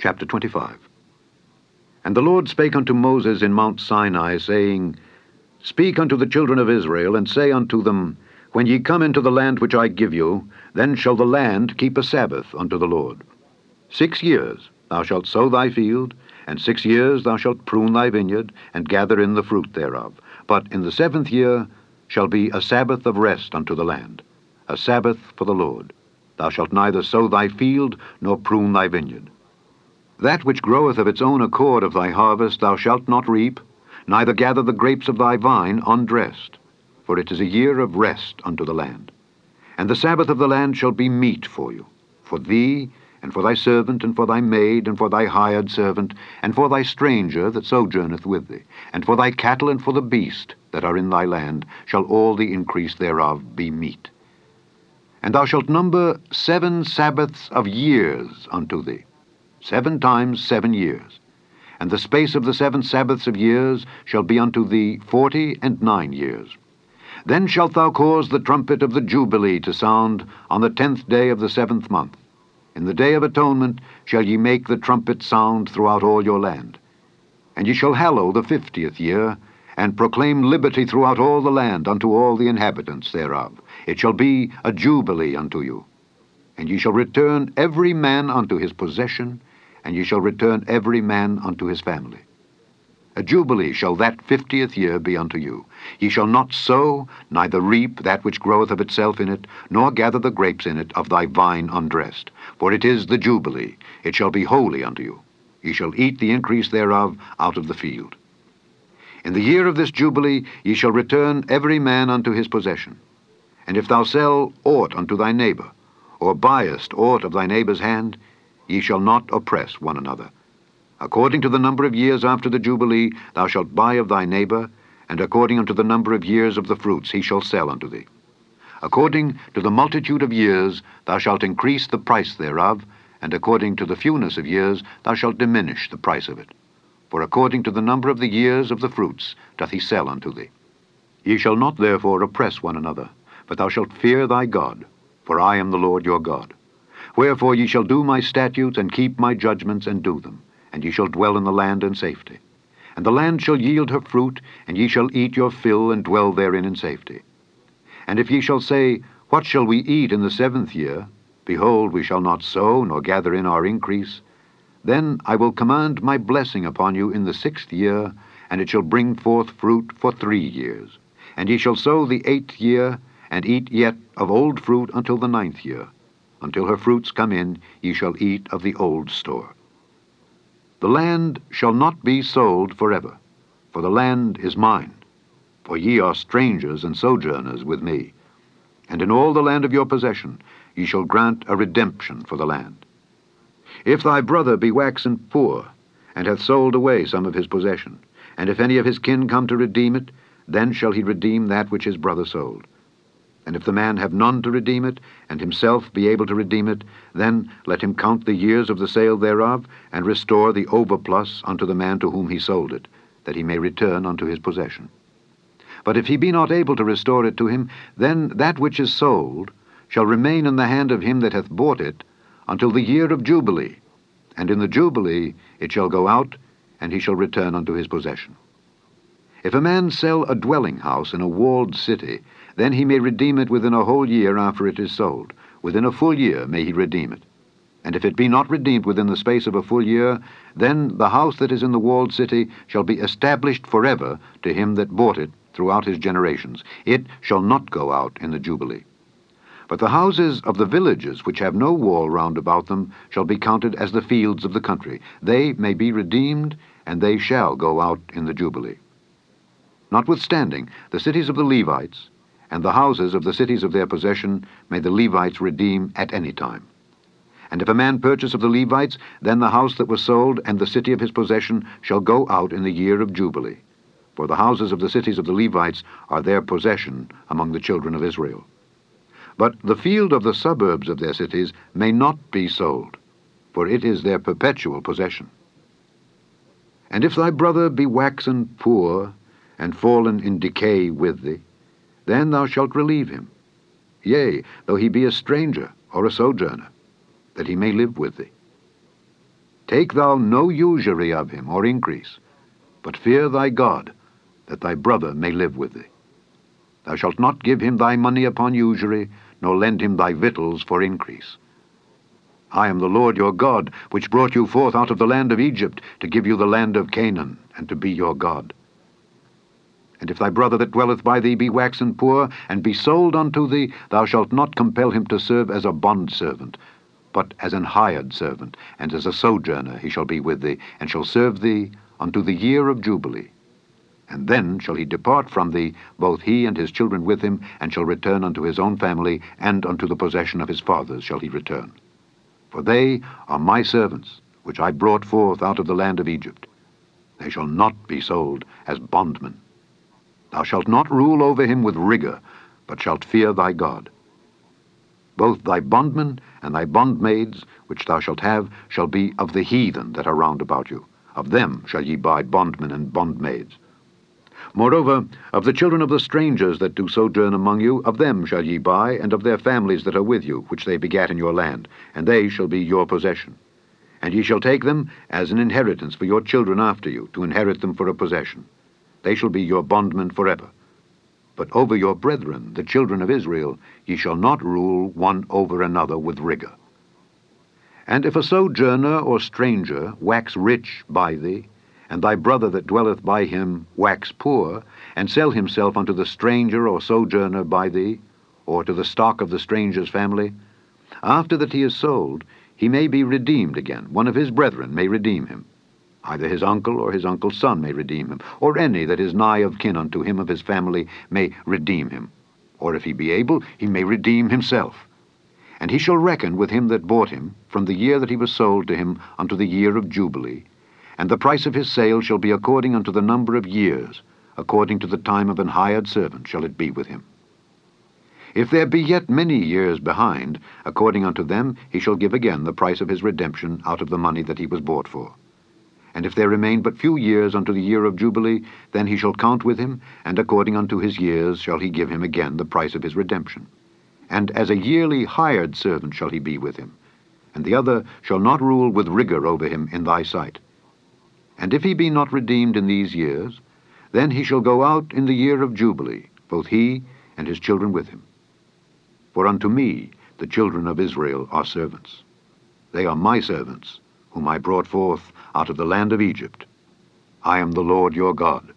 Chapter 25. And the Lord spake unto Moses in Mount Sinai, saying, Speak unto the children of Israel, and say unto them, When ye come into the land which I give you, then shall the land keep a Sabbath unto the Lord. 6 years thou shalt sow thy field, and 6 years thou shalt prune thy vineyard, and gather in the fruit thereof. But in the 7th year shall be a Sabbath of rest unto the land, a Sabbath for the Lord. Thou shalt neither sow thy field, nor prune thy vineyard. That which groweth of its own accord of thy harvest thou shalt not reap, neither gather the grapes of thy vine undressed, for it is a year of rest unto the land. And the Sabbath of the land shall be meat for you, for thee, and for thy servant, and for thy maid, and for thy hired servant, and for thy stranger that sojourneth with thee, and for thy cattle, and for the beast that are in thy land, shall all the increase thereof be meat. And thou shalt number 7 Sabbaths of years unto thee, 7 times 7 years. And the space of the 7 Sabbaths of years shall be unto thee 49 years. Then shalt thou cause the trumpet of the Jubilee to sound on the 10th day of the 7th month. In the day of atonement shall ye make the trumpet sound throughout all your land. And ye shall hallow the 50th year, and proclaim liberty throughout all the land unto all the inhabitants thereof. It shall be a Jubilee unto you. And ye shall return every man unto his possession, and ye shall return every man unto his family. A Jubilee shall that 50th year be unto you. Ye shall not sow, neither reap that which groweth of itself in it, nor gather the grapes in it of thy vine undressed. For it is the Jubilee, it shall be holy unto you. Ye shall eat the increase thereof out of the field. In the year of this Jubilee ye shall return every man unto his possession. And if thou sell aught unto thy neighbor, or buyest aught of thy neighbor's hand, ye shall not oppress one another. According to the number of years after the Jubilee thou shalt buy of thy neighbor, and according unto the number of years of the fruits he shall sell unto thee. According to the multitude of years thou shalt increase the price thereof, and according to the fewness of years thou shalt diminish the price of it. For according to the number of the years of the fruits doth he sell unto thee. Ye shall not therefore oppress one another, but thou shalt fear thy God, for I am the Lord your God. Wherefore ye shall do my statutes, and keep my judgments, and do them, and ye shall dwell in the land in safety. And the land shall yield her fruit, and ye shall eat your fill, and dwell therein in safety. And if ye shall say, What shall we eat in the 7th year? Behold, we shall not sow, nor gather in our increase. Then I will command my blessing upon you in the 6th year, and it shall bring forth fruit for 3 years. And ye shall sow the 8th year, and eat yet of old fruit until the 9th year. Until her fruits come in, ye shall eat of the old store. The land shall not be sold forever, for the land is mine. For ye are strangers and sojourners with me. And in all the land of your possession ye shall grant a redemption for the land. If thy brother be waxen poor, and hath sold away some of his possession, and if any of his kin come to redeem it, then shall he redeem that which his brother sold. And if the man have none to redeem it, and himself be able to redeem it, then let him count the years of the sale thereof, and restore the overplus unto the man to whom he sold it, that he may return unto his possession. But if he be not able to restore it to him, then that which is sold shall remain in the hand of him that hath bought it until the year of Jubilee, and in the Jubilee it shall go out, and he shall return unto his possession. If a man sell a dwelling house in a walled city, then he may redeem it within a whole year after it is sold. Within a full year may he redeem it. And if it be not redeemed within the space of a full year, then the house that is in the walled city shall be established forever to him that bought it throughout his generations. It shall not go out in the Jubilee. But the houses of the villages which have no wall round about them shall be counted as the fields of the country. They may be redeemed, and they shall go out in the Jubilee. Notwithstanding, the cities of the Levites, and the houses of the cities of their possession may the Levites redeem at any time. And if a man purchase of the Levites, then the house that was sold and the city of his possession shall go out in the year of Jubilee. For the houses of the cities of the Levites are their possession among the children of Israel. But the field of the suburbs of their cities may not be sold, for it is their perpetual possession. And if thy brother be waxen poor, and fallen in decay with thee, then thou shalt relieve him, yea, though he be a stranger or a sojourner, that he may live with thee. Take thou no usury of him, or increase, but fear thy God, that thy brother may live with thee. Thou shalt not give him thy money upon usury, nor lend him thy victuals for increase. I am the Lord your God, which brought you forth out of the land of Egypt, to give you the land of Canaan, and to be your God. And if thy brother that dwelleth by thee be waxen poor, and be sold unto thee, thou shalt not compel him to serve as a bondservant, but as an hired servant, and as a sojourner he shall be with thee, and shall serve thee unto the year of Jubilee. And then shall he depart from thee, both he and his children with him, and shall return unto his own family, and unto the possession of his fathers shall he return. For they are my servants, which I brought forth out of the land of Egypt. They shall not be sold as bondmen. Thou shalt not rule over him with rigor, but shalt fear thy God. Both thy bondmen and thy bondmaids, which thou shalt have, shall be of the heathen that are round about you. Of them shall ye buy bondmen and bondmaids. Moreover, of the children of the strangers that do sojourn among you, of them shall ye buy, and of their families that are with you, which they begat in your land, and they shall be your possession. And ye shall take them as an inheritance for your children after you, to inherit them for a possession. They shall be your bondmen forever. But over your brethren, the children of Israel, ye shall not rule one over another with rigor. And if a sojourner or stranger wax rich by thee, and thy brother that dwelleth by him wax poor, and sell himself unto the stranger or sojourner by thee, or to the stock of the stranger's family, after that he is sold, he may be redeemed again. One of his brethren may redeem him. Either his uncle or his uncle's son may redeem him, or any that is nigh of kin unto him of his family may redeem him. Or if he be able, he may redeem himself. And he shall reckon with him that bought him, from the year that he was sold to him unto the year of Jubilee, and the price of his sale shall be according unto the number of years, according to the time of an hired servant shall it be with him. If there be yet many years behind, according unto them he shall give again the price of his redemption out of the money that he was bought for. And if there remain but few years unto the year of Jubilee, then he shall count with him, and according unto his years shall he give him again the price of his redemption. And as a yearly hired servant shall he be with him, and the other shall not rule with rigor over him in thy sight. And if he be not redeemed in these years, then he shall go out in the year of Jubilee, both he and his children with him. For unto me the children of Israel are servants. They are my servants, whom I brought forth out of the land of Egypt. I am the Lord your God.